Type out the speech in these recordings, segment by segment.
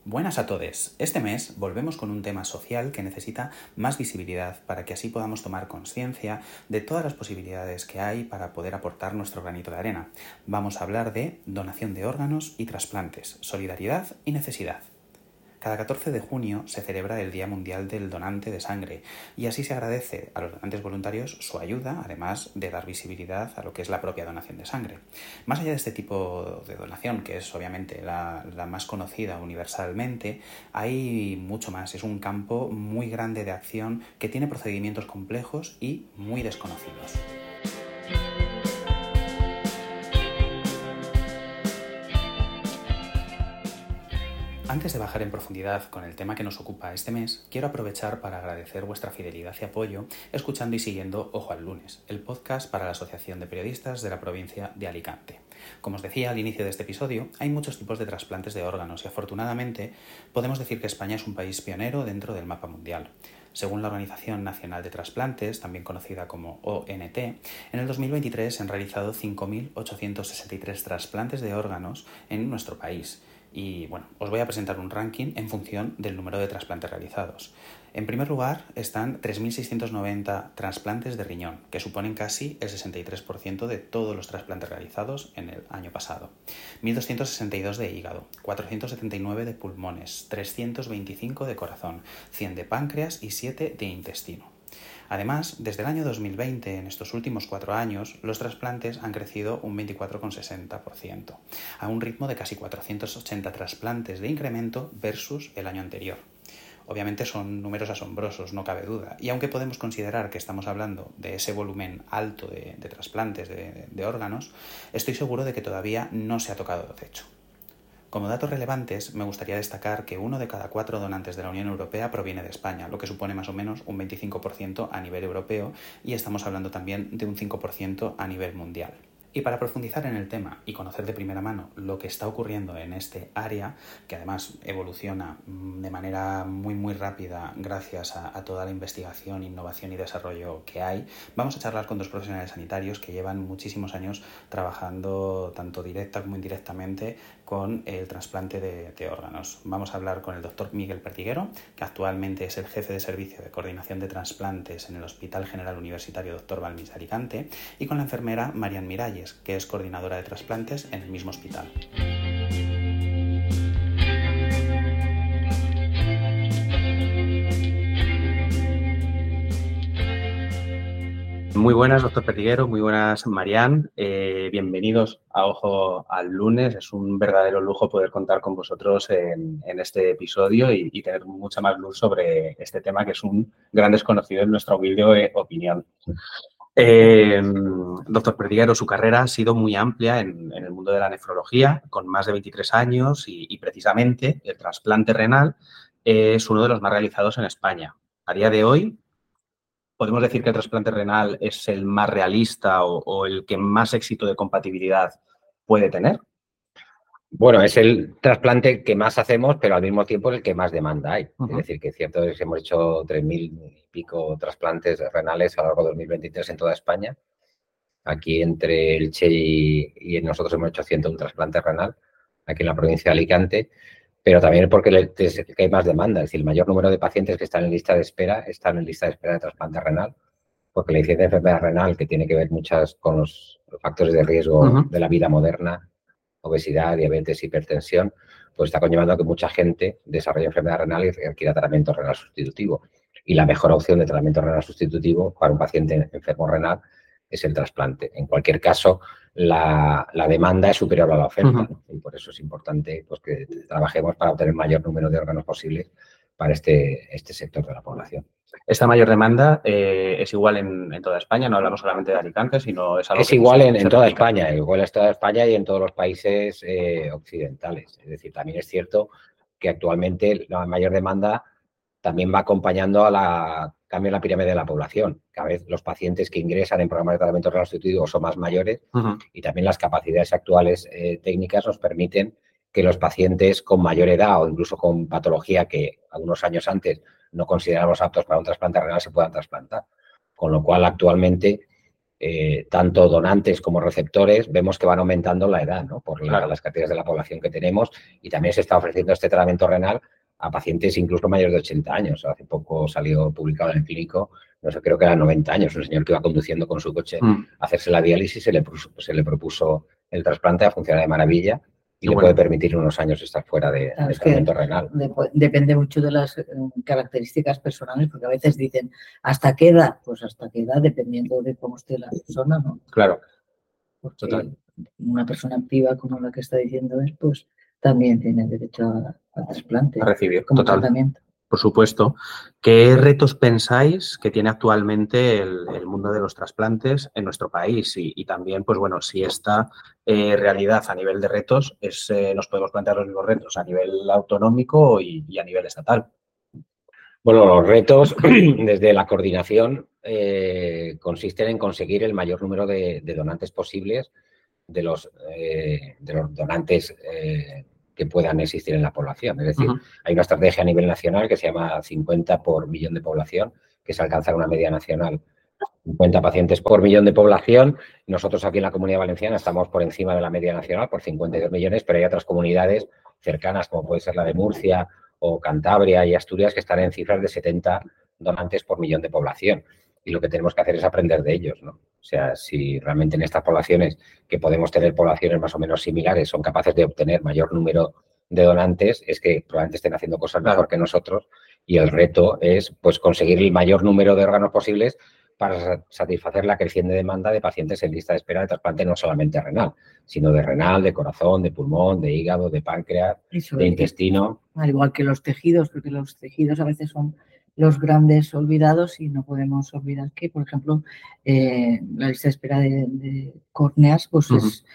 Buenas a todos. Este mes volvemos con un tema social que necesita más visibilidad para que así podamos tomar conciencia de todas las posibilidades que hay para poder aportar nuestro granito de arena. Vamos a hablar de donación de órganos y trasplantes, solidaridad y necesidad. Cada 14 de junio se celebra el Día Mundial del Donante de Sangre y así se agradece a los donantes voluntarios su ayuda, además de dar visibilidad a lo que es la propia donación de sangre. Más allá de este tipo de donación, que es obviamente la más conocida universalmente, hay mucho más. Es un campo muy grande de acción que tiene procedimientos complejos y muy desconocidos. Antes de bajar en profundidad con el tema que nos ocupa este mes, quiero aprovechar para agradecer vuestra fidelidad y apoyo escuchando y siguiendo Ojo al Lunes, el podcast para la Asociación de Periodistas de la provincia de Alicante. Como os decía al inicio de este episodio, hay muchos tipos de trasplantes de órganos y afortunadamente podemos decir que España es un país pionero dentro del mapa mundial. Según la Organización Nacional de Trasplantes, también conocida como ONT, en el 2023 se han realizado 5.863 trasplantes de órganos en nuestro país. Y bueno, os voy a presentar un ranking en función del número de trasplantes realizados. En primer lugar están 3.690 trasplantes de riñón, que suponen casi el 63% de todos los trasplantes realizados en el año pasado. 1.262 de hígado, 479 de pulmones, 325 de corazón, 100 de páncreas y 7 de intestino. Además, desde el año 2020, en estos últimos 4 años, los trasplantes han crecido un 24,60%, a un ritmo de casi 480 trasplantes de incremento versus el año anterior. Obviamente son números asombrosos, no cabe duda, y aunque podemos considerar que estamos hablando de ese volumen alto de trasplantes de órganos, estoy seguro de que todavía no se ha tocado el techo. Como datos relevantes, me gustaría destacar que 1 de cada 4 donantes de la Unión Europea proviene de España, lo que supone más o menos un 25% a nivel europeo y estamos hablando también de un 5% a nivel mundial. Y para profundizar en el tema y conocer de primera mano lo que está ocurriendo en este área, que además evoluciona de manera muy rápida gracias a toda la investigación, innovación y desarrollo que hay, vamos a charlar con 2 profesionales sanitarios que llevan muchísimos años trabajando tanto directa como indirectamente con el trasplante de órganos. Vamos a hablar con el doctor Miguel Pertiguero, que actualmente es el jefe de servicio de coordinación de trasplantes en el Hospital General Universitario Dr. Balmis de Alicante, y con la enfermera Marian Miralles, que es coordinadora de trasplantes en el mismo hospital. Muy buenas, doctor Pertiguero, muy buenas, Marian. Bienvenidos a Ojo al Lunes. Es un verdadero lujo poder contar con vosotros en este episodio y tener mucha más luz sobre este tema que es un gran desconocido en nuestra humilde opinión. Doctor Pertiguero, su carrera ha sido muy amplia en el mundo de la nefrología, con más de 23 años y precisamente el trasplante renal es uno de los más realizados en España. A día de hoy, ¿podemos decir que el trasplante renal es el más realista o el que más éxito de compatibilidad puede tener? Bueno, es el trasplante que más hacemos, pero al mismo tiempo el que más demanda hay. Es decir, que es cierto que hemos hecho 3.000 y pico trasplantes renales a lo largo de 2023 en toda España. Aquí entre el Che y nosotros hemos hecho 101 trasplantes renal, aquí en la provincia de Alicante, pero también porque hay más demanda. Es decir, el mayor número de pacientes que están en lista de espera están en lista de espera de trasplante renal, porque la incidencia de enfermedad renal, que tiene que ver muchas con los factores de riesgo de la vida moderna, obesidad, diabetes, hipertensión, pues está conllevando a que mucha gente desarrolle enfermedad renal y requiera tratamiento renal sustitutivo. Y la mejor opción de tratamiento renal sustitutivo para un paciente enfermo renal es el trasplante. En cualquier caso, la demanda es superior a la oferta, ¿no? Y por eso es importante pues, que trabajemos para obtener el mayor número de órganos posibles para este sector de la población. Esta mayor demanda es igual en toda España, no hablamos solamente de Alicante, sino es algo es que igual en toda España, igual en toda España y en todos los países occidentales. Es decir, también es cierto que actualmente la mayor demanda también va acompañando a la cambio en la pirámide de la población. Cada vez los pacientes que ingresan en programas de tratamiento renal sustitutivo son más mayores y también las capacidades actuales técnicas nos permiten que los pacientes con mayor edad o incluso con patología que algunos años antes no considerábamos aptos para un trasplante renal se puedan trasplantar. Con lo cual, actualmente, tanto donantes como receptores, vemos que van aumentando la edad, ¿no? Por las categorías de la población que tenemos, y también se está ofreciendo este tratamiento renal a pacientes incluso mayores de 80 años. Hace poco salió publicado en el Clínico, no sé, creo que era 90 años, un señor que iba conduciendo con su coche a hacerse la diálisis, se le propuso el trasplante, ha funcionado de maravilla y le puede permitir unos años estar fuera del tratamiento renal. Depende mucho de las características personales, porque a veces dicen, ¿hasta qué edad? Pues hasta qué edad, dependiendo de cómo esté la persona, ¿no? Claro. Porque total, una persona activa como la que está diciendo él, pues también tiene derecho a trasplante. A recibir, como total. Tratamiento. Por supuesto. ¿Qué retos pensáis que tiene actualmente el mundo de los trasplantes en nuestro país? Y también, pues bueno, si esta realidad a nivel de retos nos podemos plantear los mismos retos a nivel autonómico y a nivel estatal. Bueno, los retos desde la coordinación consisten en conseguir el mayor número de donantes posibles de los donantes que puedan existir en la población. Es decir, hay una estrategia a nivel nacional que se llama 50 por millón de población, que es alcanzar una media nacional. 50 pacientes por millón de población. Nosotros aquí en la Comunidad Valenciana estamos por encima de la media nacional, por 52 millones, pero hay otras comunidades cercanas, como puede ser la de Murcia o Cantabria y Asturias, que están en cifras de 70 donantes por millón de población. Y lo que tenemos que hacer es aprender de ellos, ¿no? O sea, si realmente en estas poblaciones, que podemos tener poblaciones más o menos similares, son capaces de obtener mayor número de donantes, es que probablemente estén haciendo cosas mejor que nosotros, y el reto es, pues, conseguir el mayor número de órganos posibles para satisfacer la creciente demanda de pacientes en lista de espera de trasplante, no solamente renal, sino de renal, de corazón, de pulmón, de hígado, de páncreas, de intestino. Al igual que los tejidos, porque los tejidos a veces son los grandes olvidados y no podemos olvidar que, por ejemplo, la lista de espera de córneas pues es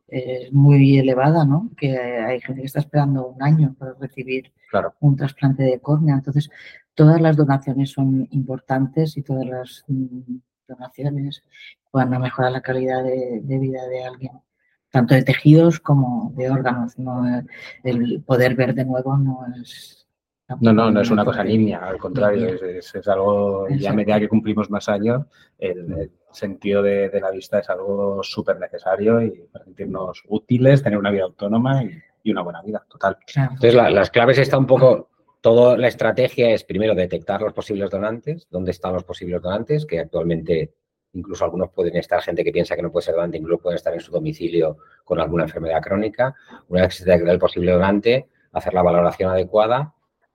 muy elevada, ¿no? Que hay gente que está esperando un año para recibir un trasplante de córnea. Entonces, todas las donaciones son importantes y todas las donaciones van a mejorar la calidad de vida de alguien, tanto de tejidos como de órganos. No, el poder ver de nuevo no es... No es una cosa nimia, al contrario, es algo, ya a medida que cumplimos más años, el sentido de la vista es algo súper necesario y para sentirnos útiles, tener una vida autónoma y una buena vida, total. Entonces, las claves está un poco, toda la estrategia es primero detectar los posibles donantes, dónde están los posibles donantes, que actualmente incluso algunos pueden estar, gente que piensa que no puede ser donante, incluso pueden estar en su domicilio con alguna enfermedad crónica. Una vez que se detecta el posible donante, hacer la valoración adecuada,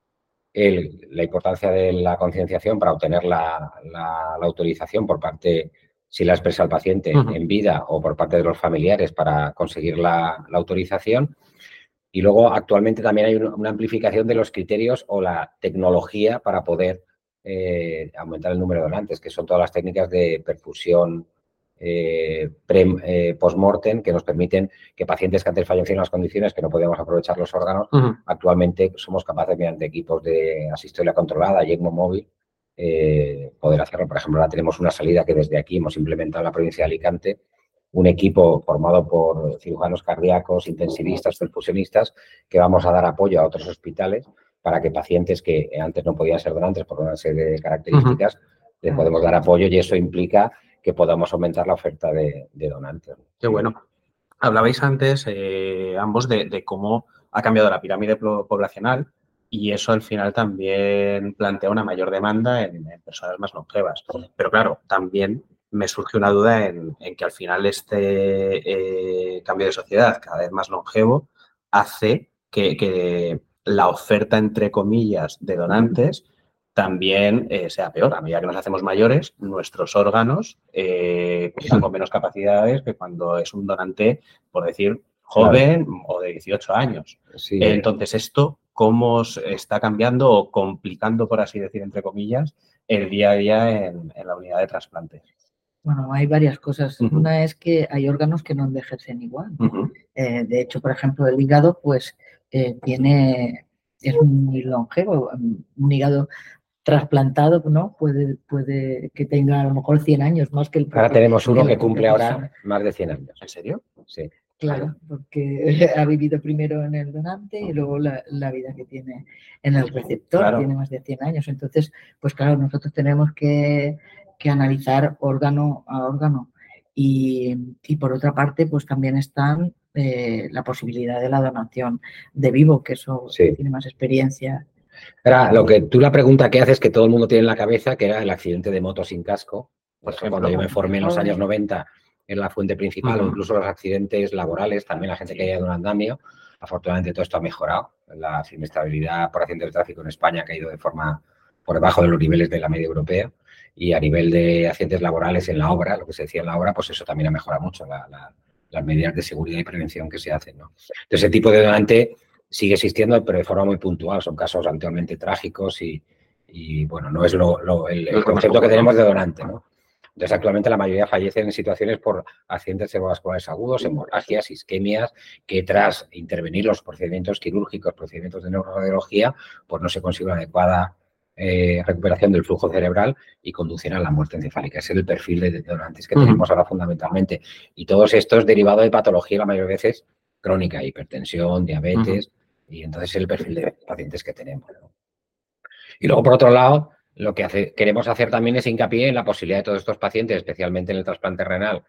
la importancia de la concienciación para obtener la autorización por parte, si la expresa el paciente en vida o por parte de los familiares para conseguir la autorización. Y luego actualmente también hay una amplificación de los criterios o la tecnología para poder aumentar el número de donantes, que son todas las técnicas de perfusión post-mortem que nos permiten que pacientes que antes fallecieron en las condiciones que no podíamos aprovechar los órganos, actualmente somos capaces mediante equipos de asistolia controlada y ECMO móvil poder hacerlo. Por ejemplo, ahora tenemos una salida que desde aquí hemos implementado en la provincia de Alicante, un equipo formado por cirujanos cardíacos, intensivistas, perfusionistas, que vamos a dar apoyo a otros hospitales para que pacientes que antes no podían ser donantes por una serie de características, les podemos dar apoyo y eso implica que podamos aumentar la oferta de donantes. Qué bueno. Hablabais antes ambos de cómo ha cambiado la pirámide poblacional y eso al final también plantea una mayor demanda en personas más longevas. Pero claro, también me surge una duda en que al final este cambio de sociedad cada vez más longevo hace que la oferta, entre comillas, de donantes también sea peor. A medida que nos hacemos mayores, nuestros órganos cuentan con menos capacidades que cuando es un donante, por decir, joven o de 18 años. Sí. Entonces, ¿esto cómo está cambiando o complicando, por así decir, entre comillas, el día a día en la unidad de trasplantes? Bueno, hay varias cosas. Una es que hay órganos que no envejecen igual. De hecho, por ejemplo, el hígado, pues, es muy longevo. Un hígado trasplantado, ¿no? Puede que tenga a lo mejor 100 años más que el propio. Ahora tenemos uno que cumple ahora más de 100 años. ¿En serio? Sí. Claro, porque ha vivido primero en el donante y luego la vida que tiene en el receptor, tiene más de 100 años. Entonces, pues claro, nosotros tenemos que analizar órgano a órgano. Y por otra parte, pues también están la posibilidad de la donación de vivo, que eso tiene más experiencia. Era la pregunta que haces que todo el mundo tiene en la cabeza, que era el accidente de moto sin casco. Por ejemplo, cuando yo me formé en los años 90 en la fuente principal, o incluso los accidentes laborales, también la gente que haya ido en un andamio. Afortunadamente todo esto ha mejorado. La siniestralidad por accidentes de tráfico en España ha caído de forma por debajo de los niveles de la media europea, y a nivel de accidentes laborales en la obra, lo que se decía en la obra, pues eso también ha mejorado mucho, las medidas de seguridad y prevención que se hacen, ¿no? Entonces, ese tipo de donante sigue existiendo, pero de forma muy puntual. Son casos habitualmente trágicos y bueno, no es el concepto que tenemos de donante, ¿no? Entonces, actualmente la mayoría fallecen en situaciones por accidentes cerebrovasculares agudos, hemorragias, isquemias, que tras intervenir los procedimientos quirúrgicos, procedimientos de neuroradiología, pues no se consigue una adecuada recuperación del flujo cerebral y conducen a la muerte encefálica. Ese es el perfil de donantes que tenemos ahora fundamentalmente. Y todos estos derivados de patología, la mayoría de veces crónica, hipertensión, diabetes, y entonces es el perfil de pacientes que tenemos, ¿no? Y luego, por otro lado, lo que queremos hacer también es hincapié en la posibilidad de todos estos pacientes, especialmente en el trasplante renal,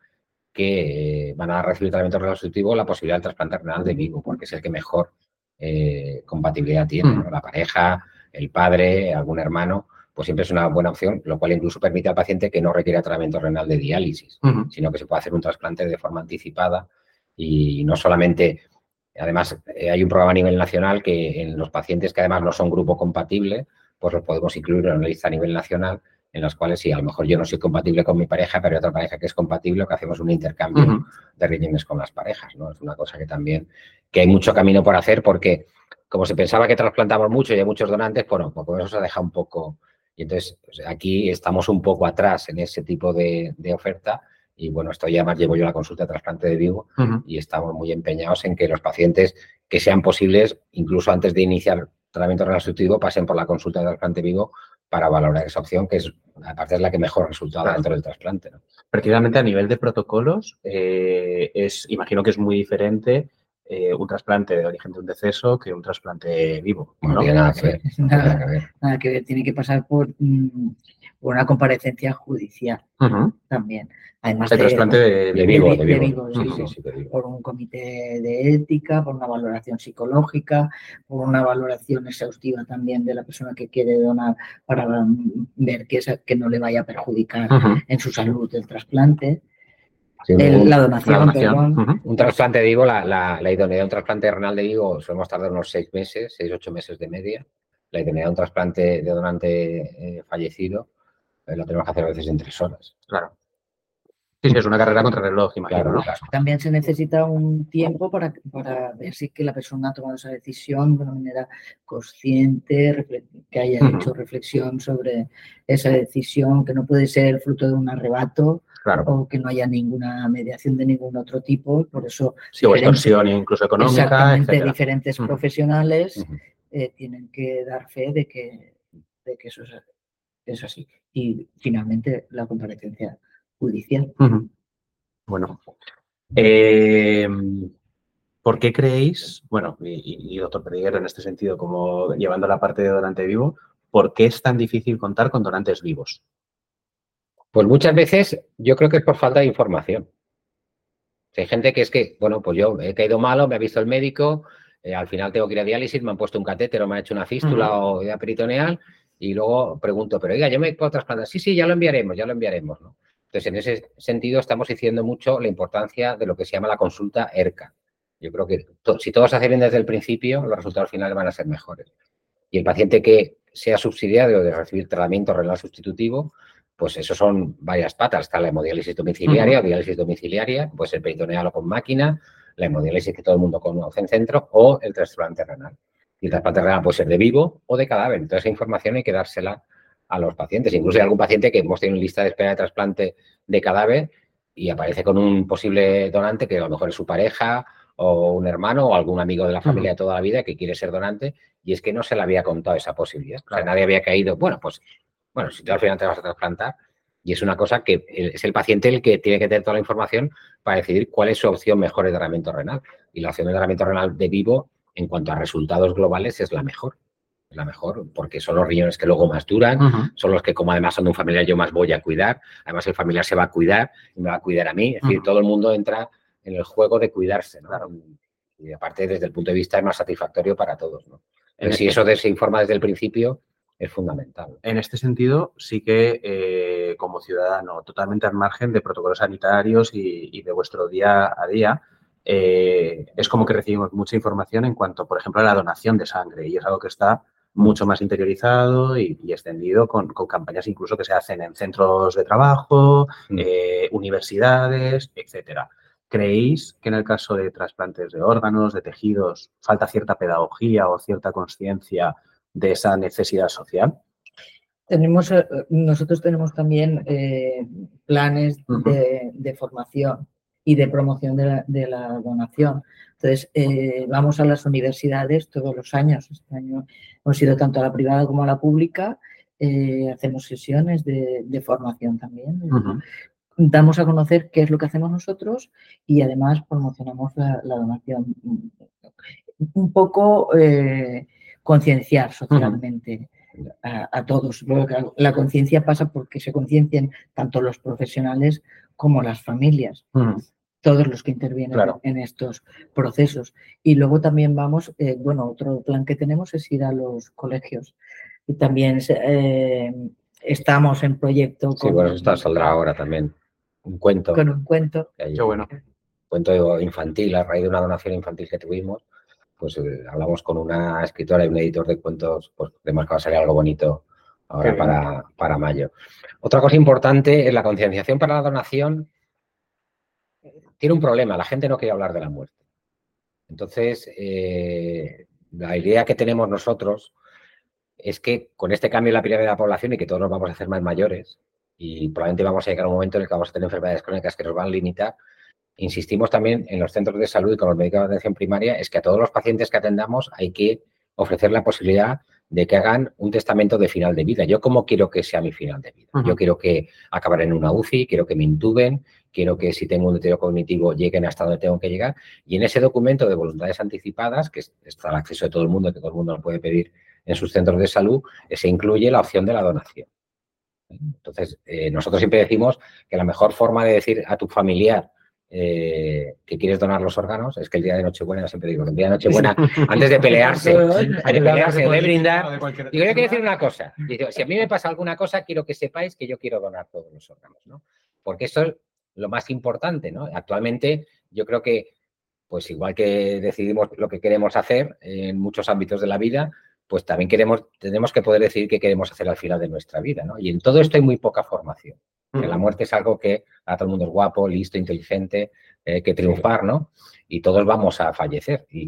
que van a recibir tratamiento renal sustitutivo, la posibilidad del trasplante renal de vivo, porque es el que mejor compatibilidad tiene, ¿no? La pareja, el padre, algún hermano, pues siempre es una buena opción, lo cual incluso permite al paciente que no requiera tratamiento renal de diálisis, sino que se puede hacer un trasplante de forma anticipada y no solamente. Además, hay un programa a nivel nacional que en los pacientes que además no son grupo compatible, pues los podemos incluir en una lista a nivel nacional, en las cuales sí, a lo mejor yo no soy compatible con mi pareja, pero hay otra pareja que es compatible, o que hacemos un intercambio de regímenes con las parejas, ¿no? Es una cosa que hay mucho camino por hacer, porque como se pensaba que trasplantamos mucho y hay muchos donantes, bueno, pues eso se ha dejado un poco. Y entonces, aquí estamos un poco atrás en ese tipo de oferta. Y bueno, esto ya más llevo yo la consulta de trasplante de vivo y estamos muy empeñados en que los pacientes que sean posibles, incluso antes de iniciar tratamiento renal sustitutivo, pasen por la consulta de trasplante vivo para valorar esa opción, que es, aparte, es la que mejor resultado da dentro del trasplante, ¿no? Precisamente a nivel de protocolos, imagino que es muy diferente un trasplante de origen de un deceso que un trasplante vivo, ¿no? No tiene nada que ver. Nada que ver. Tiene que pasar por una comparecencia judicial también. Además el trasplante de vivo. Sí. Por un comité de ética, por una valoración psicológica, por una valoración exhaustiva también de la persona que quiere donar, para ver que no le vaya a perjudicar en su salud el trasplante. Sí, la donación. Perdón. Un trasplante de vivo, la idoneidad de un trasplante renal de vivo solemos tardar unos 6 meses, 6-8 meses de media. La idoneidad de un trasplante de donante fallecido lo tenemos que hacer a veces en 3 horas. Claro. Sí, es una carrera contra reloj, imagino, ¿no? Claro. También se necesita un tiempo para ver si que la persona ha tomado esa decisión de una manera consciente, que haya hecho reflexión sobre esa decisión, que no puede ser fruto de un arrebato, o que no haya ninguna mediación de ningún otro tipo. Por eso, sí, o extorsión incluso económica, exactamente, etcétera. Diferentes profesionales tienen que dar fe de que eso es así. Y finalmente la comparecencia judicial. Bueno, ¿por qué creéis, bueno, y doctor Perdiguero en este sentido, como llevando la parte de donante vivo, ¿por qué es tan difícil contar con donantes vivos? Pues muchas veces yo creo que es por falta de información. Hay gente que es que, bueno, pues yo he caído malo, me ha visto el médico, al final tengo que ir a diálisis, me han puesto un catéter o me ha hecho una fístula o idea peritoneal, y luego pregunto, pero oiga, ¿yo me puedo trasplantar? Sí, ya lo enviaremos, ¿no? Entonces, en ese sentido, estamos diciendo mucho la importancia de lo que se llama la consulta ERCA. Yo creo que si todo se hace bien desde el principio, los resultados finales van a ser mejores. Y el paciente que sea subsidiario de recibir tratamiento renal sustitutivo, pues eso son varias patas. Está la hemodiálisis domiciliaria o diálisis domiciliaria, pues el peritoneal o con máquina, la hemodiálisis que todo el mundo conoce en centro, o el trasplante renal. Y el trasplante renal puede ser de vivo o de cadáver. Entonces, esa información hay que dársela a los pacientes. Incluso hay algún paciente que hemos tenido en lista de espera de trasplante de cadáver y aparece con un posible donante que a lo mejor es su pareja o un hermano o algún amigo de la familia de toda la vida que quiere ser donante, y es que no se le había contado esa posibilidad. O sea, nadie había caído, bueno, si tú al final te vas a trasplantar, y es una cosa que es el paciente el que tiene que tener toda la información para decidir cuál es su opción mejor de tratamiento renal. Y la opción de tratamiento renal de vivo, en cuanto a resultados globales, es la mejor. la mejor, porque son los riñones que luego más duran, son los que, como además son de un familiar, yo más voy a cuidar. Además, el familiar se va a cuidar y me va a cuidar a mí. Es decir, todo el mundo entra en el juego de cuidarse, ¿no? Claro. Y aparte, desde el punto de vista, es más satisfactorio para todos, ¿no? Pero si eso se informa desde el principio, es fundamental. En este sentido, sí que como ciudadano, totalmente al margen de protocolos sanitarios y de vuestro día a día, es como que recibimos mucha información en cuanto, por ejemplo, a la donación de sangre, y es algo que está mucho más interiorizado y extendido con campañas incluso que se hacen en centros de trabajo, universidades, etcétera. ¿Creéis que en el caso de trasplantes de órganos, de tejidos, falta cierta pedagogía o cierta conciencia de esa necesidad social? Nosotros tenemos también planes de formación y de promoción de la donación. Entonces, vamos a las universidades todos los años. Este año hemos ido tanto a la privada como a la pública. Hacemos sesiones de formación también. Damos a conocer qué es lo que hacemos nosotros y además promocionamos la donación. Un poco concienciar socialmente a todos. La conciencia pasa porque se conciencien tanto los profesionales como las familias, todos los que intervienen en estos procesos. Y luego también vamos, otro plan que tenemos es ir a los colegios. Y también estamos en proyecto con... Sí, bueno, esto saldrá ahora también. Un cuento. Con un cuento. Qué bueno. Un cuento infantil, a raíz de una donación infantil que tuvimos, pues hablamos con una escritora y un editor de cuentos, pues creemos que va a salir algo bonito ahora para mayo. Otra cosa importante es la concienciación para la donación. Tiene un problema, la gente no quiere hablar de la muerte. Entonces, la idea que tenemos nosotros es que con este cambio en la pirámide de la población y que todos nos vamos a hacer más mayores y probablemente vamos a llegar a un momento en el que vamos a tener enfermedades crónicas que nos van a limitar, insistimos también en los centros de salud y con los médicos de atención primaria, es que a todos los pacientes que atendamos hay que ofrecer la posibilidad de que hagan un testamento de final de vida. Yo cómo quiero que sea mi final de vida. Yo quiero que acabar en una UCI, quiero que me intuben, quiero que si tengo un deterioro cognitivo lleguen hasta donde tengo que llegar. Y en ese documento de voluntades anticipadas, que está al acceso de todo el mundo, que todo el mundo lo puede pedir en sus centros de salud, se incluye la opción de la donación. Entonces, nosotros siempre decimos que la mejor forma de decir a tu familiar que quieres donar los órganos es que el día de Nochebuena, siempre digo, el día de Nochebuena, antes de pelearse, de brindar, digo, yo quiero decir una cosa, digo, si a mí me pasa alguna cosa, quiero que sepáis que yo quiero donar todos los órganos, ¿no? Porque eso es lo más importante, ¿no? Actualmente, yo creo que, pues igual que decidimos lo que queremos hacer en muchos ámbitos de la vida, pues también tenemos que poder decidir qué queremos hacer al final de nuestra vida, ¿no? Y en todo esto hay muy poca formación. Que la muerte es algo que a todo el mundo es guapo, listo, inteligente, que triunfar, ¿no? Y todos vamos a fallecer y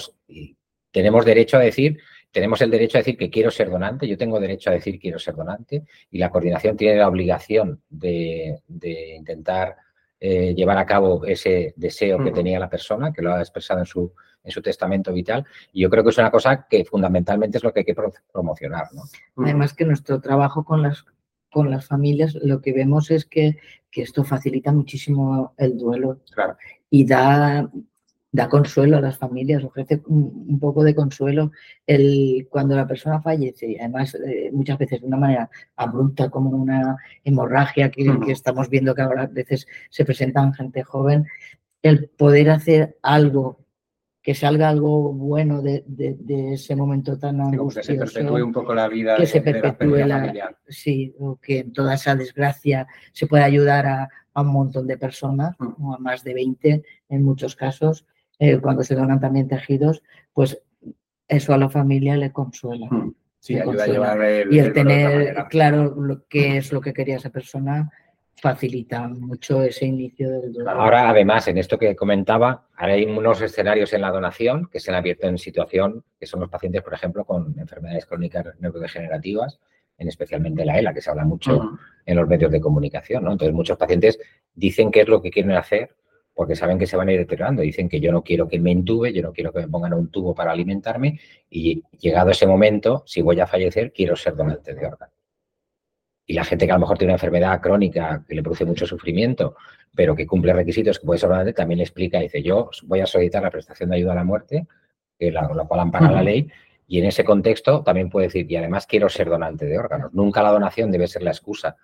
tenemos derecho a decir, tenemos el derecho a decir que quiero ser donante, yo tengo derecho a decir quiero ser donante y la coordinación tiene la obligación de intentar llevar a cabo ese deseo que tenía la persona, que lo ha expresado en su testamento vital, y yo creo que es una cosa que fundamentalmente es lo que hay que promocionar, ¿no? Además que nuestro trabajo con las familias, lo que vemos es que esto facilita muchísimo el duelo y da consuelo a las familias, ofrece un poco de consuelo cuando la persona fallece, y además muchas veces de una manera abrupta, como una hemorragia que estamos viendo que ahora a veces se presenta en gente joven, el poder hacer algo, que salga algo bueno de ese momento tan angustioso. Que se perpetúe un poco la vida. Que se perpetúe sí, o que en toda esa desgracia se pueda ayudar a un montón de personas, o a más de 20 en muchos casos. Cuando se donan también tejidos, pues eso a la familia le consuela. Sí, ayuda a llevar y el tener claro qué es lo que quería esa persona facilita mucho ese inicio del duelo. Ahora, además, en esto que comentaba, ahora hay unos escenarios en la donación que se han abierto en situación, que son los pacientes, por ejemplo, con enfermedades crónicas neurodegenerativas, especialmente la ELA, que se habla mucho en los medios de comunicación, ¿no? Entonces, muchos pacientes dicen qué es lo que quieren hacer porque saben que se van a ir deteriorando. Dicen que yo no quiero que me intube, yo no quiero que me pongan un tubo para alimentarme y llegado ese momento, si voy a fallecer, quiero ser donante de órganos. Y la gente que a lo mejor tiene una enfermedad crónica que le produce mucho sufrimiento, pero que cumple requisitos que puede ser donante, también le explica, dice, yo voy a solicitar la prestación de ayuda a la muerte, que la cual ampara la ley, Y en ese contexto también puede decir, y además quiero ser donante de órganos. Nunca la donación debe ser la excusa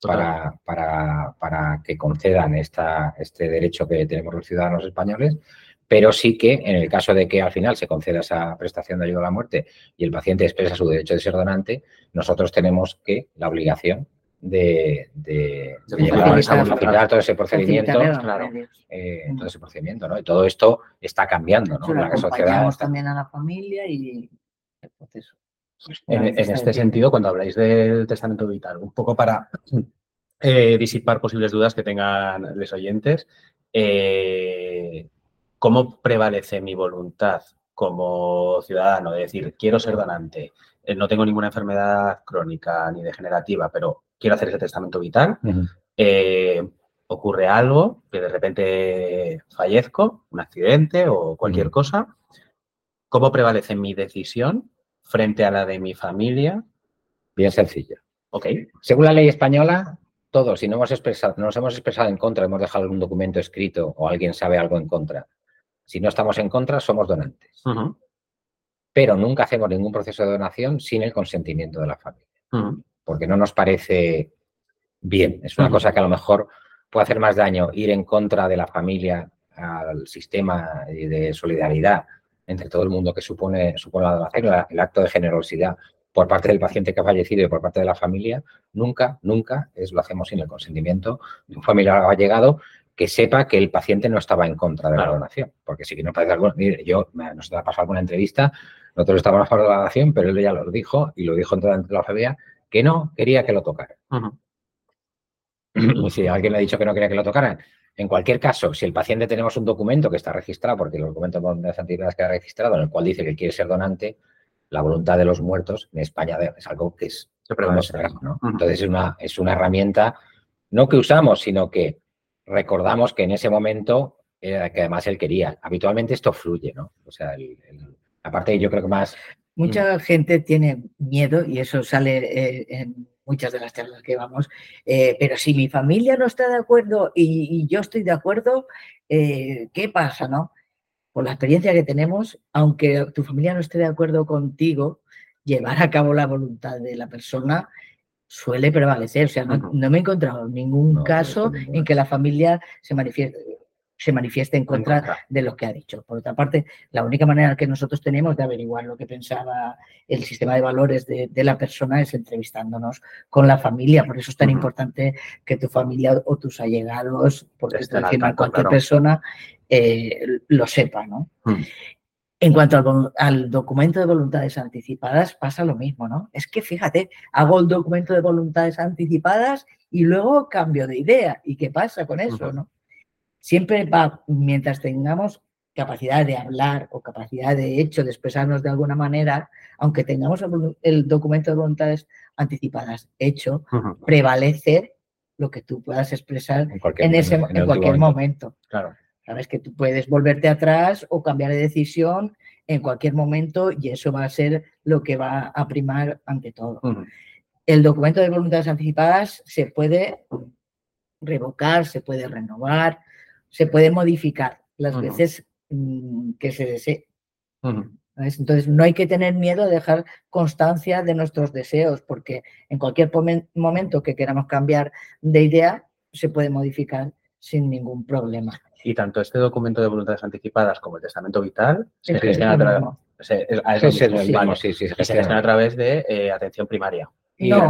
para que concedan este derecho que tenemos los ciudadanos españoles, pero sí que en el caso de que al final se conceda esa prestación de ayuda a la muerte y el paciente expresa su derecho de ser donante, nosotros tenemos la obligación de facilitar todo ese procedimiento, todo ese procedimiento, ¿no? Y todo esto está cambiando, ¿no? La sociedad también a la familia y el proceso. En este sentido, cuando habláis del testamento vital, un poco para disipar posibles dudas que tengan los oyentes, ¿cómo prevalece mi voluntad como ciudadano de decir, quiero ser donante, no tengo ninguna enfermedad crónica ni degenerativa, pero quiero hacer ese testamento vital? Ocurre algo, que de repente fallezco, un accidente o cualquier cosa. ¿Cómo prevalece mi decisión frente a la de mi familia? Bien sencillo. Okay. Según la ley española, todos, si no nos hemos expresado en contra, hemos dejado algún documento escrito o alguien sabe algo en contra, si no estamos en contra, somos donantes. Pero nunca hacemos ningún proceso de donación sin el consentimiento de la familia. Porque no nos parece bien. Es una cosa que a lo mejor puede hacer más daño ir en contra de la familia al sistema de solidaridad entre todo el mundo que supone la donación, el acto de generosidad por parte del paciente que ha fallecido y por parte de la familia. Nunca lo hacemos sin el consentimiento de un familiar allegado que sepa que el paciente no estaba en contra de la donación. Porque si nos parece nos ha pasado alguna entrevista, nosotros estábamos a favor de la donación, pero él ya lo dijo, y lo dijo ante la familia, que no quería que lo tocaran. Si alguien le ha dicho que no quería que lo tocaran, en cualquier caso, si el paciente tenemos un documento que está registrado, porque los documentos de voluntades anticipadas queda registrado, en el cual dice que quiere ser donante, la voluntad de los muertos en España es algo que es ¿no? Entonces es una herramienta no que usamos, sino que recordamos que en ese momento que además él quería. Habitualmente esto fluye, ¿no? O sea, aparte yo creo que más... Mucha gente tiene miedo y eso sale en muchas de las charlas que vamos, pero si mi familia no está de acuerdo y yo estoy de acuerdo, ¿qué pasa, no? Por la experiencia que tenemos, aunque tu familia no esté de acuerdo contigo, llevar a cabo la voluntad de la persona suele prevalecer. O sea, no me he encontrado ningún caso en que la familia se manifieste en contra de lo que ha dicho. Por otra parte, la única manera que nosotros tenemos de averiguar lo que pensaba el sistema de valores de la persona es entrevistándonos con la familia. Por eso es tan importante que tu familia o tus allegados, porque estoy diciendo cualquier persona, lo sepa, ¿no? En cuanto al documento de voluntades anticipadas, pasa lo mismo, ¿no? Es que, fíjate, hago el documento de voluntades anticipadas y luego cambio de idea. ¿Y qué pasa con eso, no? Siempre mientras tengamos capacidad de hablar o capacidad de hecho, de expresarnos de alguna manera, aunque tengamos el documento de voluntades anticipadas hecho, prevalece lo que tú puedas expresar en cualquier momento. Claro. Sabes que tú puedes volverte atrás o cambiar de decisión en cualquier momento y eso va a ser lo que va a primar ante todo. El documento de voluntades anticipadas se puede revocar, se puede renovar, se puede modificar las veces que se desee. Entonces, no hay que tener miedo a dejar constancia de nuestros deseos, porque en cualquier momento que queramos cambiar de idea, se puede modificar sin ningún problema. Y tanto este documento de voluntades anticipadas como el testamento vital se gestionan a través de atención primaria. No,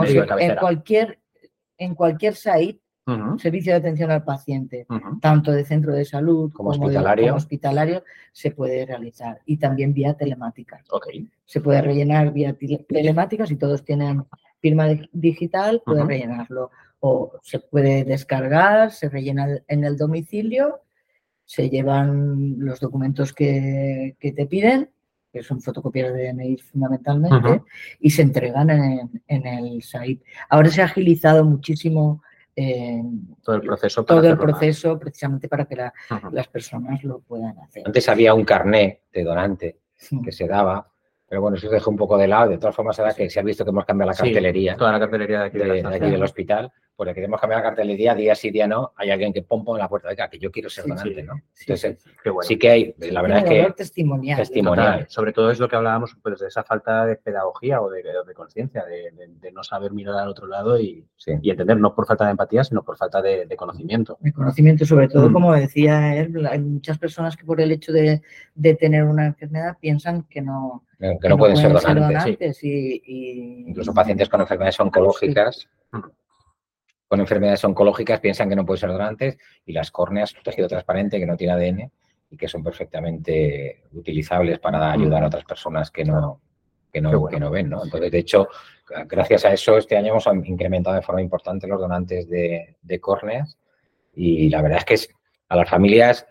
en cualquier SAID, servicio de atención al paciente, tanto de centro de salud como hospitalario, se puede realizar. Y también vía telemática. Se puede rellenar vía telemática, si todos tienen firma digital, pueden rellenarlo. O se puede descargar, se rellena en el domicilio, se llevan los documentos que te piden, que son fotocopias de DNI fundamentalmente, y se entregan en el SAID. Ahora se ha agilizado muchísimo todo el proceso precisamente para que las personas lo puedan hacer. Antes había un carné de donante que se daba, pero bueno, eso se dejó un poco de lado. De todas formas, ahora que se ha visto que hemos cambiado la cartelería, toda la cartelería de aquí, del hospital, pues le queremos cambiar la cartelería, día sí, día no, hay alguien que pone en la puerta, oiga, que yo quiero ser donante, ¿no? Entonces, qué bueno. sí que hay, la verdad es que... valor testimonial. Total. Sobre todo es lo que hablábamos, pues, de esa falta de pedagogía o de conciencia, de no saber mirar al otro lado y entender, no por falta de empatía, sino por falta de conocimiento. De conocimiento, sobre todo, como decía él, hay muchas personas que por el hecho de tener una enfermedad piensan que no pueden ser donantes. Y incluso pacientes con enfermedades oncológicas. Con enfermedades oncológicas piensan que no pueden ser donantes y las córneas, tejido transparente que no tiene ADN y que son perfectamente utilizables para ayudar a otras personas que no ven, ¿no? Entonces, de hecho, gracias a eso, este año hemos incrementado de forma importante los donantes de córneas y la verdad es que a las familias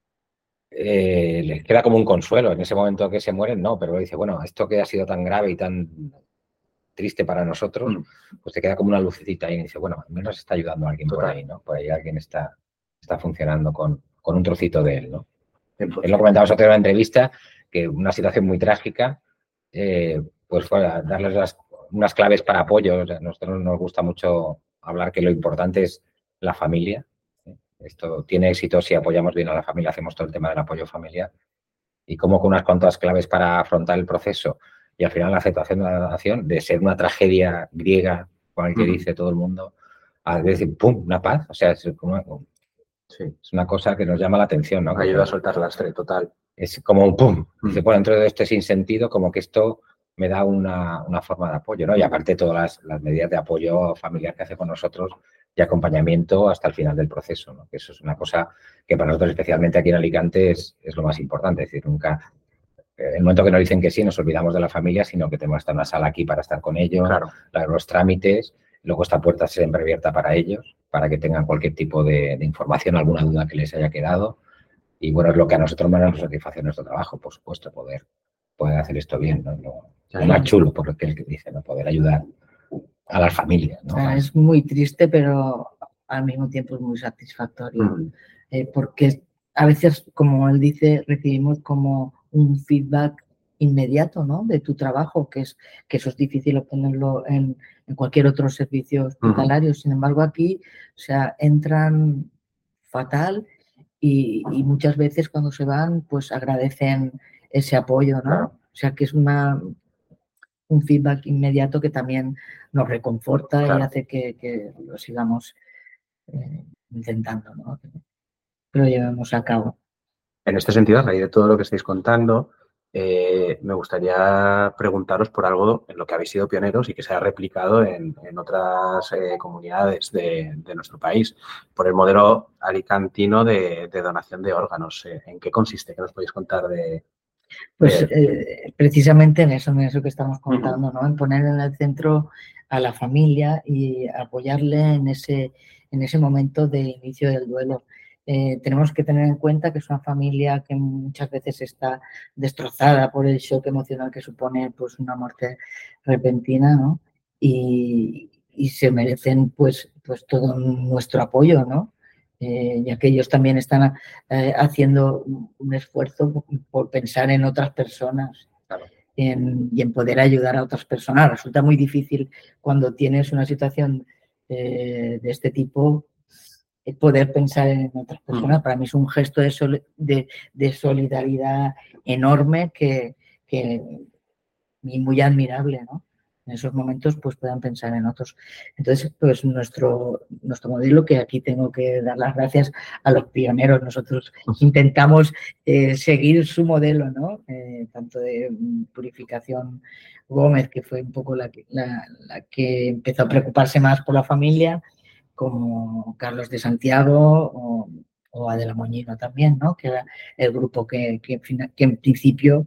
les queda como un consuelo en ese momento que se mueren, no, pero dice, bueno, esto que ha sido tan grave y tan triste para nosotros, pues te queda como una lucecita ahí y dice, bueno, al menos está ayudando a alguien por ahí, ¿no? Por ahí alguien está funcionando con un trocito de él, ¿no? Él lo comentaba nosotros en una entrevista, que una situación muy trágica, pues fue a darles unas claves para apoyo. O sea, a nosotros nos gusta mucho hablar que lo importante es la familia. Esto tiene éxito si apoyamos bien a la familia, hacemos todo el tema del apoyo familiar. Y como con unas cuantas claves para afrontar el proceso y al final la aceptación de la donación, de ser una tragedia griega, con el que dice todo el mundo, a decir, ¡pum!, una paz. O sea, es una cosa que nos llama la atención, ¿no? Ayuda a soltar lastre, total. Es como un ¡pum! Dice, bueno, dentro de este sinsentido, como que esto me da una forma de apoyo, ¿no? Y aparte todas las medidas de apoyo familiar que hace con nosotros y acompañamiento hasta el final del proceso, ¿no? Que eso es una cosa que para nosotros, especialmente aquí en Alicante, es lo más importante. Es decir, nunca, en el momento que nos dicen que sí, nos olvidamos de la familia, sino que tenemos hasta una sala aquí para estar con ellos, los trámites, luego esta puerta siempre abierta para ellos, para que tengan cualquier tipo de información, alguna duda que les haya quedado. Y bueno, es lo que a nosotros más nos satisface en nuestro trabajo, por supuesto, poder hacer esto bien, ¿no? Lo más chulo, por lo que él dice, ¿no? Poder ayudar a las familias, ¿no? Es muy triste, pero al mismo tiempo es muy satisfactorio. Porque a veces, como él dice, recibimos como un feedback inmediato, ¿no? De tu trabajo, que eso es difícil obtenerlo en cualquier otro servicio hospitalario. Sin embargo, aquí, o sea, entran fatal y muchas veces cuando se van, pues agradecen ese apoyo, ¿no? O sea, que es un feedback inmediato que también nos reconforta y hace que lo sigamos intentando, ¿no? Que lo llevemos a cabo. En este sentido, a raíz de todo lo que estáis contando, me gustaría preguntaros por algo en lo que habéis sido pioneros y que se ha replicado en otras comunidades de nuestro país, por el modelo alicantino de donación de órganos. ¿En qué consiste? ¿Qué nos podéis contar de...? Pues precisamente en eso que estamos contando, ¿no? En poner en el centro a la familia y apoyarle en ese momento de inicio del duelo. Tenemos que tener en cuenta que es una familia que muchas veces está destrozada por el shock emocional que supone, pues, una muerte repentina, ¿no? Y se merecen pues todo nuestro apoyo, ¿no? Ya que ellos también están haciendo un esfuerzo por pensar en otras personas y en poder ayudar a otras personas. Resulta muy difícil cuando tienes una situación de este tipo poder pensar en otras personas. Para mí es un gesto de solidaridad enorme y muy admirable, ¿no? En esos momentos pues puedan pensar en otros. Entonces, pues nuestro modelo, que aquí tengo que dar las gracias a los pioneros, nosotros intentamos seguir su modelo, ¿no? Tanto de Purificación Gómez, que fue un poco la que empezó a preocuparse más por la familia, como Carlos de Santiago o Adela Moñino también, ¿no? Que era el grupo que en principio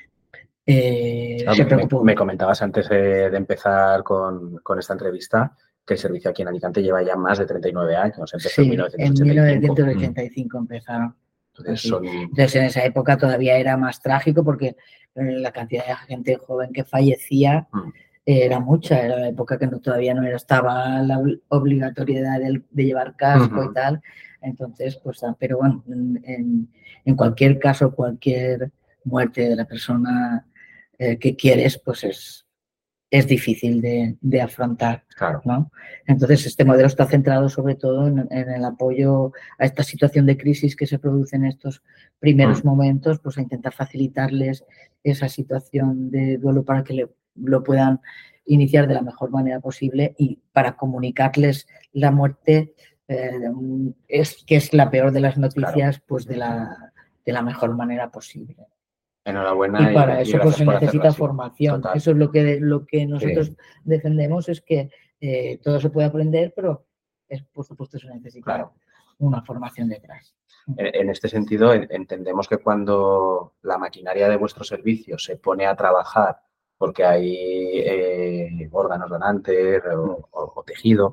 se preocupó. Me comentabas antes de empezar con esta entrevista que el servicio aquí en Alicante lleva ya más de 39 años. Empezó en 1985 empezaron. Entonces, en esa época todavía era más trágico porque la cantidad de gente joven que fallecía era mucha. Era la época que todavía no estaba la obligatoriedad de llevar casco y tal. Entonces, pues, pero bueno, en cualquier caso, cualquier muerte de la persona que quieres, pues es difícil de afrontar, Claro. ¿no? Entonces, este modelo está centrado sobre todo en el apoyo a esta situación de crisis que se produce en estos primeros momentos, pues a intentar facilitarles esa situación de duelo para que lo puedan iniciar de la mejor manera posible y para comunicarles la muerte, que es la peor de las noticias, pues de la mejor manera posible. Enhorabuena Y para eso pues gracias se por hacerlo necesita así. formación. Total. Eso es lo que nosotros defendemos, es que todo se puede aprender, pero por supuesto se necesita una formación detrás. En este sentido, entendemos que cuando la maquinaria de vuestro servicio se pone a trabajar porque hay órganos donantes o tejido,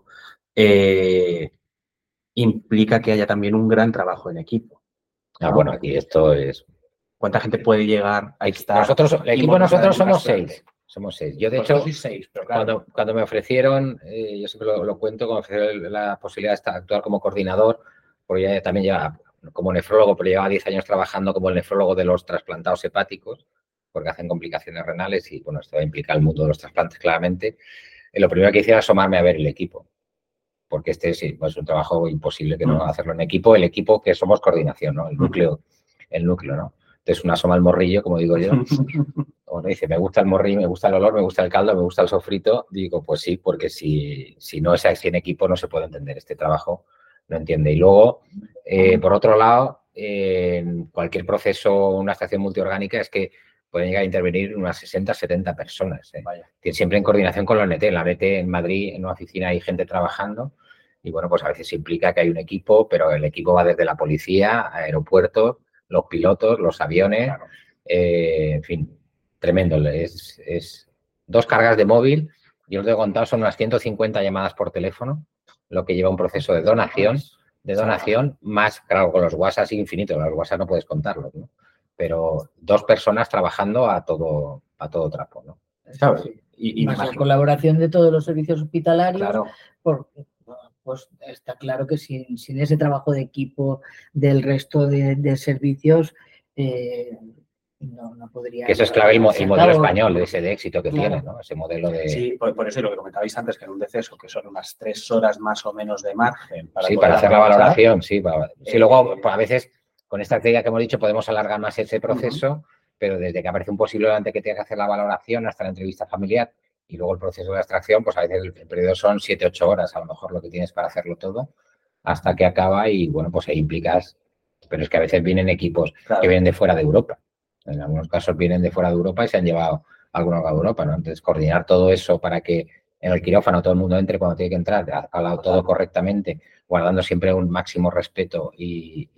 implica que haya también un gran trabajo en equipo, ¿no? Bueno, aquí esto es... ¿Cuánta gente puede llegar a estar? El equipo de nosotros somos 6. Somos 6. Yo, de hecho, 6, pero claro. cuando me ofrecieron, yo siempre lo cuento, cuando me ofrecieron la posibilidad de actuar como coordinador, porque ya también lleva como nefrólogo, pero llevaba 10 años trabajando como el nefrólogo de los trasplantados hepáticos, porque hacen complicaciones renales y, bueno, esto implica el mundo de los trasplantes claramente. Lo primero que hice era asomarme a ver el equipo, porque sí, pues es un trabajo imposible que no hacerlo en equipo. El equipo que somos coordinación, ¿no? El núcleo, ¿no? Entonces, una asoma al morrillo, como digo yo. Bueno, dice, me gusta el morrillo, me gusta el olor, me gusta el caldo, me gusta el sofrito. Digo, pues sí, porque si no es así en equipo no se puede entender este trabajo, no entiende. Y luego, por otro lado, en cualquier proceso, una estación multiorgánica, es que pueden llegar a intervenir unas 60, 70 personas. Siempre en coordinación con la ONT. En la ONT en Madrid, en una oficina, hay gente trabajando y, bueno, pues a veces implica que hay un equipo, pero el equipo va desde la policía, aeropuertos, los pilotos, los aviones, en fin, tremendo. Es 2 cargas de móvil. Yo os lo he contado, son unas 150 llamadas por teléfono, lo que lleva un proceso de donación, más, claro, con los WhatsApp infinitos. Los WhatsApp no puedes contarlos, ¿no? Pero 2 personas trabajando a todo trapo, ¿no? Claro, y más la colaboración de todos los servicios hospitalarios, claro. Pues está claro que sin ese trabajo de equipo del resto de servicios no podría... Que eso es clave el modelo español, ese de éxito que tiene, ¿no? Ese modelo de... Sí, por eso, y lo que comentabais antes, que en un deceso, que son unas 3 horas más o menos de margen para para hacer la valoración, sí. Luego, pues, a veces, con esta actividad que hemos dicho, podemos alargar más ese proceso, pero desde que aparece un posible donante que tiene que hacer la valoración hasta la entrevista familiar y luego el proceso de extracción, pues a veces el periodo son 7, 8 horas, a lo mejor lo que tienes para hacerlo todo, hasta que acaba y, bueno, pues ahí implicas... Pero es que a veces vienen equipos que vienen de fuera de Europa. En algunos casos vienen de fuera de Europa y se han llevado algunos a Europa, ¿no? Entonces, coordinar todo eso para que en el quirófano todo el mundo entre cuando tiene que entrar, hablado todo correctamente, guardando siempre un máximo respeto y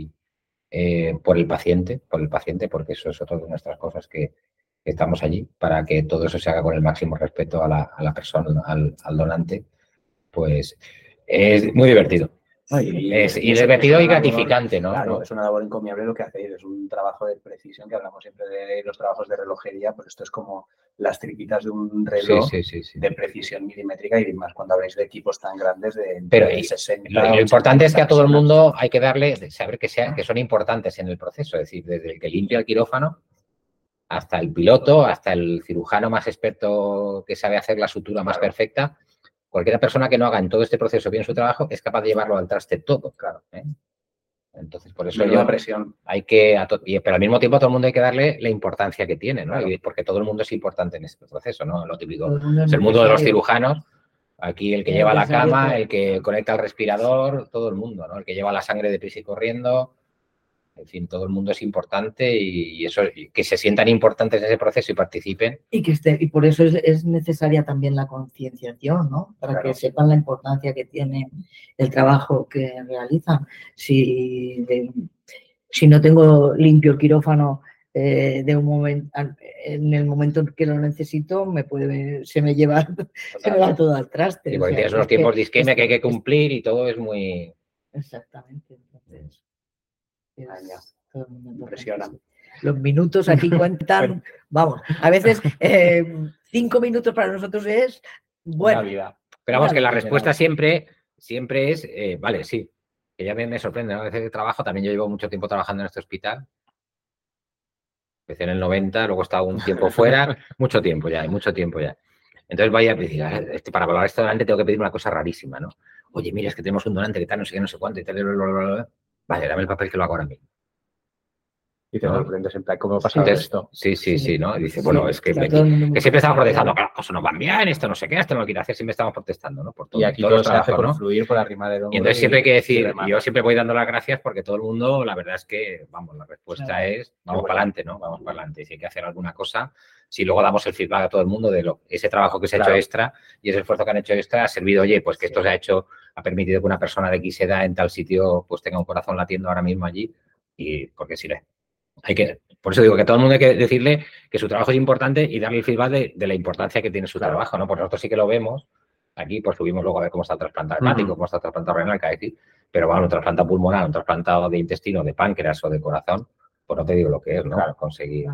por el paciente, porque eso es otra de nuestras cosas que estamos allí, para que todo eso se haga con el máximo respeto a la persona, al donante, pues es muy divertido. Y divertido y gratificante, ¿no? Claro, es una labor encomiable lo que hacéis, es un trabajo de precisión, que hablamos siempre de los trabajos de relojería, pues esto es como las tripitas de un reloj de precisión milimétrica, y más cuando habláis de equipos tan grandes de 60. Lo importante es que a todo el mundo hay que saber que son importantes en el proceso, es decir, desde el que limpia el quirófano hasta el piloto, hasta el cirujano más experto que sabe hacer la sutura más perfecta. Cualquier persona que no haga en todo este proceso bien su trabajo es capaz de llevarlo al traste todo. Claro. Entonces, por eso presión. Hay que... Pero al mismo tiempo a todo el mundo hay que darle la importancia que tiene, ¿no? Claro. Porque todo el mundo es importante en este proceso, ¿no? Lo típico. Es el mundo de los cirujanos. Aquí el que lleva la cama, el que conecta el respirador, todo el mundo, ¿no? El que lleva la sangre deprisa y corriendo. En fin, todo el mundo es importante y eso, que se sientan importantes en ese proceso y participen. Y por eso es necesaria también la concienciación, ¿no? Para que sepan la importancia que tiene el trabajo que realizan. Si no tengo limpio el quirófano en el momento en que lo necesito, se me va todo al traste. Y porque tienes unos tiempos de isquemia que hay que cumplir y todo es muy... Exactamente. Entonces... Impresiona. Los minutos aquí cuentan, vamos, a veces 5 minutos para nosotros es buena vida. Pero vamos, que la respuesta siempre es, vale, sí, que ya me sorprende, ¿no? A veces de trabajo, también yo llevo mucho tiempo trabajando en este hospital. Empecé en el 90, luego he estado un tiempo fuera, mucho tiempo ya. Entonces vaya a pedir, para valorar este donante tengo que pedir una cosa rarísima, ¿no? Oye, mira, es que tenemos un donante que tal, no sé qué, no sé cuánto y tal, Vale, dame el papel que lo hago ahora mismo. Y te sorprendes en plan, ¿cómo ha pasado Entonces, esto? sí, ¿no? Y dice, bueno, es que claro, siempre estamos protestando, que las cosas no van bien, esto no sé qué, esto no lo quiero hacer, siempre estamos protestando, ¿no? Por todo, Y aquí todo se hace por fluir, por arriba del hombro. Y entonces siempre hay que decir, yo siempre voy dando las gracias porque todo el mundo, la verdad es que, vamos, la respuesta es, vamos para adelante, ¿no? Vamos para adelante. Si hay que hacer alguna cosa, si luego damos el feedback a todo el mundo de ese trabajo que se ha hecho extra y ese esfuerzo que han hecho extra ha servido, oye, pues que esto se ha hecho, ha permitido que una persona de X edad en tal sitio pues tenga un corazón latiendo ahora mismo allí y porque sí, por eso digo que todo el mundo hay que decirle que su trabajo es importante y darle el feedback de la importancia que tiene su trabajo, ¿no? Porque nosotros sí que lo vemos. Aquí pues subimos luego a ver cómo está el trasplante hepático, cómo está el trasplante renal, cada vez, pero bueno, un trasplante pulmonar, un trasplantado de intestino, de páncreas o de corazón, pues no te digo lo que es, ¿no? Claro. Conseguir.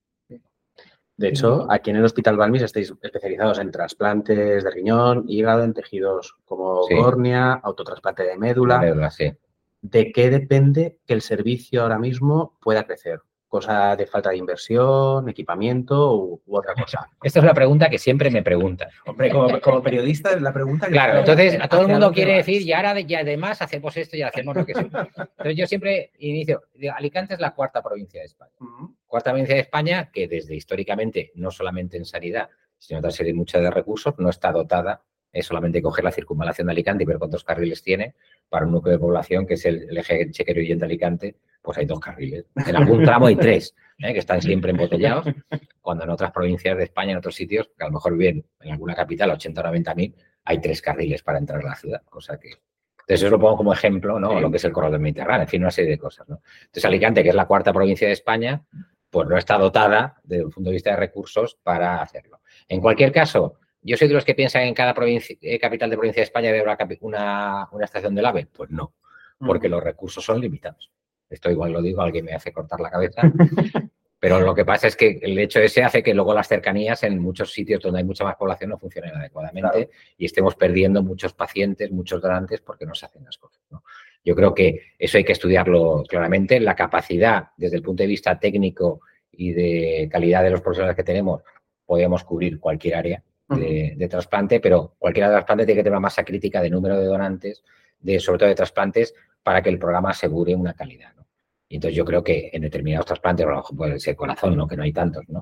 De hecho, aquí en el Hospital Balmis estáis especializados en trasplantes de riñón, hígado, en tejidos como córnea, autotrasplante de médula. Sí. ¿De qué depende que el servicio ahora mismo pueda crecer? ¿Cosa de falta de inversión, equipamiento u otra cosa? Esta es una pregunta que siempre me preguntan. Hombre, como periodista es la pregunta que... Claro, entonces a todo el mundo quiere decir, y ahora y además hacemos esto y hacemos lo que sea. Entonces yo siempre inicio, Alicante es la cuarta provincia de España. Cuarta provincia de España que desde históricamente, no solamente en sanidad, sino en otra serie mucha de recursos, no está dotada, es solamente coger la circunvalación de Alicante y ver cuántos carriles tiene para un núcleo de población que es el eje Chequero-Illén de Alicante, pues hay 2 carriles. En algún tramo hay 3, que están siempre embotellados, cuando en otras provincias de España, en otros sitios, que a lo mejor viven en alguna capital, 80 o 90.000, hay 3 carriles para entrar a la ciudad, cosa que... Entonces, eso lo pongo como ejemplo, ¿no? Lo que es el corredor del Mediterráneo, en fin, una serie de cosas, ¿no? Entonces, Alicante, que es la cuarta provincia de España, pues no está dotada, desde el punto de vista de recursos, para hacerlo. En cualquier caso, ¿yo soy de los que piensan que en cada capital de provincia de España debe haber una estación del AVE? Pues no, porque los recursos son limitados. Esto igual lo digo, alguien me hace cortar la cabeza, pero lo que pasa es que el hecho ese hace que luego las cercanías en muchos sitios donde hay mucha más población no funcionen adecuadamente y estemos perdiendo muchos pacientes, muchos donantes porque no se hacen las cosas, ¿no? Yo creo que eso hay que estudiarlo claramente. La capacidad desde el punto de vista técnico y de calidad de los profesionales que tenemos, podemos cubrir cualquier área de trasplante, pero cualquier trasplante tiene que tener una masa crítica de número de donantes, sobre todo de trasplantes, para que el programa asegure una calidad, ¿no? Y entonces yo creo que en determinados trasplantes, a lo mejor puede ser corazón, ¿no? Que no hay tantos, ¿no?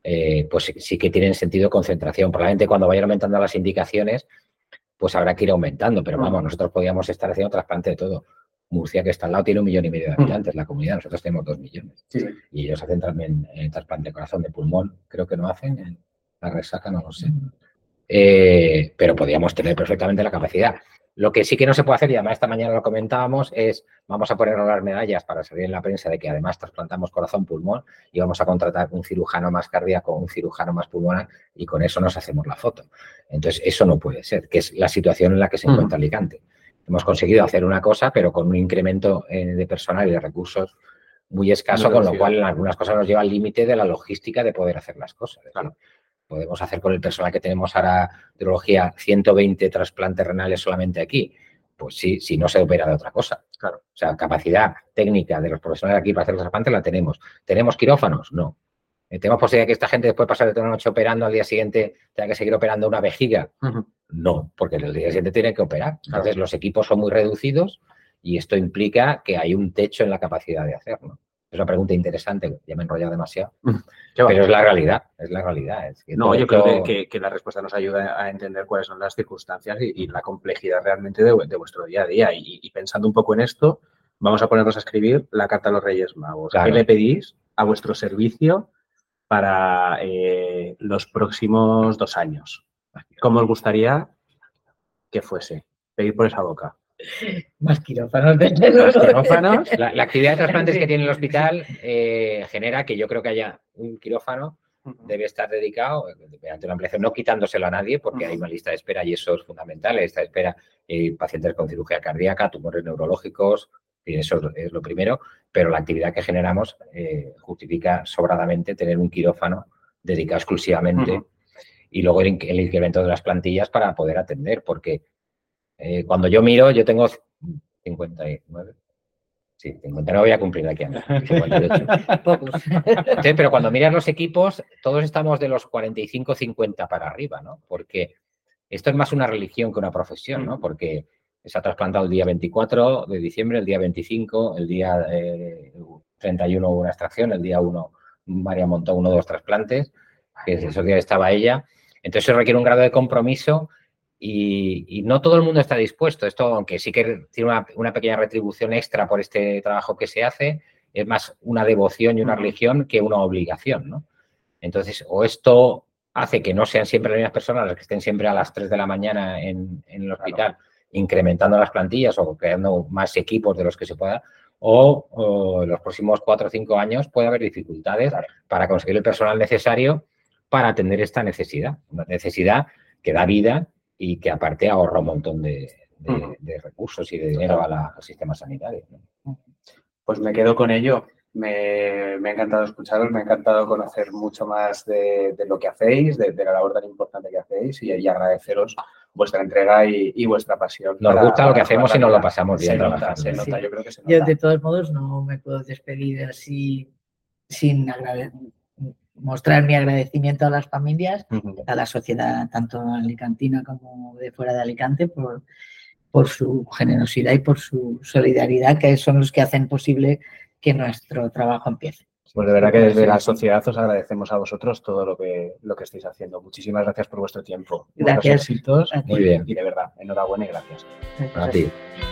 Pues sí que tienen sentido concentración. Probablemente cuando vayan aumentando las indicaciones, pues habrá que ir aumentando, pero vamos, nosotros podríamos estar haciendo trasplante de todo. Murcia, que está al lado, tiene 1,5 millones de habitantes, la comunidad, nosotros tenemos 2 millones. Sí. Y ellos hacen también trasplante de corazón, de pulmón, creo que no hacen, en la resaca no lo sé. Pero podríamos tener perfectamente la capacidad. Lo que sí que no se puede hacer, y además esta mañana lo comentábamos, es vamos a ponernos las medallas para salir en la prensa de que además trasplantamos corazón, pulmón y vamos a contratar un cirujano más cardíaco, un cirujano más pulmonar y con eso nos hacemos la foto. Entonces, eso no puede ser, que es la situación en la que se encuentra Alicante. Hemos conseguido hacer una cosa, pero con un incremento de personal y de recursos muy escaso, con lo cual en algunas cosas nos lleva al límite de la logística de poder hacer las cosas. Claro. Podemos hacer con el personal que tenemos ahora de urología 120 trasplantes renales solamente aquí. Pues sí, si no se opera de otra cosa. Claro. O sea, capacidad técnica de los profesionales aquí para hacer los trasplantes la tenemos. ¿Tenemos quirófanos? No. ¿Tenemos posibilidad de que esta gente después de pasar de toda la noche operando al día siguiente tenga que seguir operando una vejiga? No, porque el día siguiente tienen que operar. Entonces, los equipos son muy reducidos y esto implica que hay un techo en la capacidad de hacerlo. Es una pregunta interesante, ya me he enrollado demasiado, pero es la realidad, es la realidad. Es que no, yo creo que la respuesta nos ayuda a entender cuáles son las circunstancias y la complejidad realmente de vuestro día a día. Y pensando un poco en esto, vamos a ponernos a escribir la carta a los Reyes Magos. Claro. ¿Qué le pedís a vuestro servicio para los próximos 2 años? ¿Cómo os gustaría que fuese? Pedir por esa boca. Más quirófanos. La actividad de trasplantes que tiene el hospital genera que yo creo que haya un quirófano, debe estar dedicado mediante una ampliación, no quitándoselo a nadie, porque hay una lista de espera y eso es fundamental. La lista de espera, pacientes con cirugía cardíaca, tumores neurológicos, y eso es lo primero, pero la actividad que generamos justifica sobradamente tener un quirófano dedicado exclusivamente y luego el incremento de las plantillas para poder atender, porque cuando yo miro, yo tengo 59. Sí, 59 voy a cumplir de aquí a 58. Pocos. Entonces, pero cuando miras los equipos, todos estamos de los 45-50 para arriba, ¿no? Porque esto es más una religión que una profesión, ¿no? Porque se ha trasplantado el día 24 de diciembre, el día 25, el día 31 hubo una extracción, el día 1 María montó 1 o 2 trasplantes, que esos días estaba ella. Entonces eso requiere un grado de compromiso y no todo el mundo está dispuesto. Esto, aunque sí que tiene una pequeña retribución extra por este trabajo que se hace, es más una devoción y una religión que una obligación, ¿no? Entonces, o esto hace que no sean siempre las mismas personas las que estén siempre a las 3 de la mañana en el hospital, incrementando las plantillas o creando más equipos de los que se pueda, o en los próximos 4 o 5 años puede haber dificultades para conseguir el personal necesario para atender esta necesidad. Una necesidad que da vida y que aparte ahorra un montón de recursos y de dinero al sistema sanitario, ¿no? Pues me quedo con ello. Me ha encantado escucharos, me ha encantado conocer mucho más de lo que hacéis, de la labor tan importante que hacéis y agradeceros vuestra entrega y vuestra pasión. Nos gusta lo que hacemos y nos lo pasamos bien. Se nota, Sí. yo creo que se nota. Yo, de todos modos, no me puedo despedir así sin mostrar mi agradecimiento a las familias, a la sociedad, tanto alicantina como de fuera de Alicante, por su generosidad y por su solidaridad, que son los que hacen posible que nuestro trabajo empiece. Pues de verdad que desde la sociedad os agradecemos a vosotros todo lo que estáis haciendo. Muchísimas gracias por vuestro tiempo. Gracias. Buenos éxitos. Muy bien. Y de verdad, enhorabuena y gracias. A ti.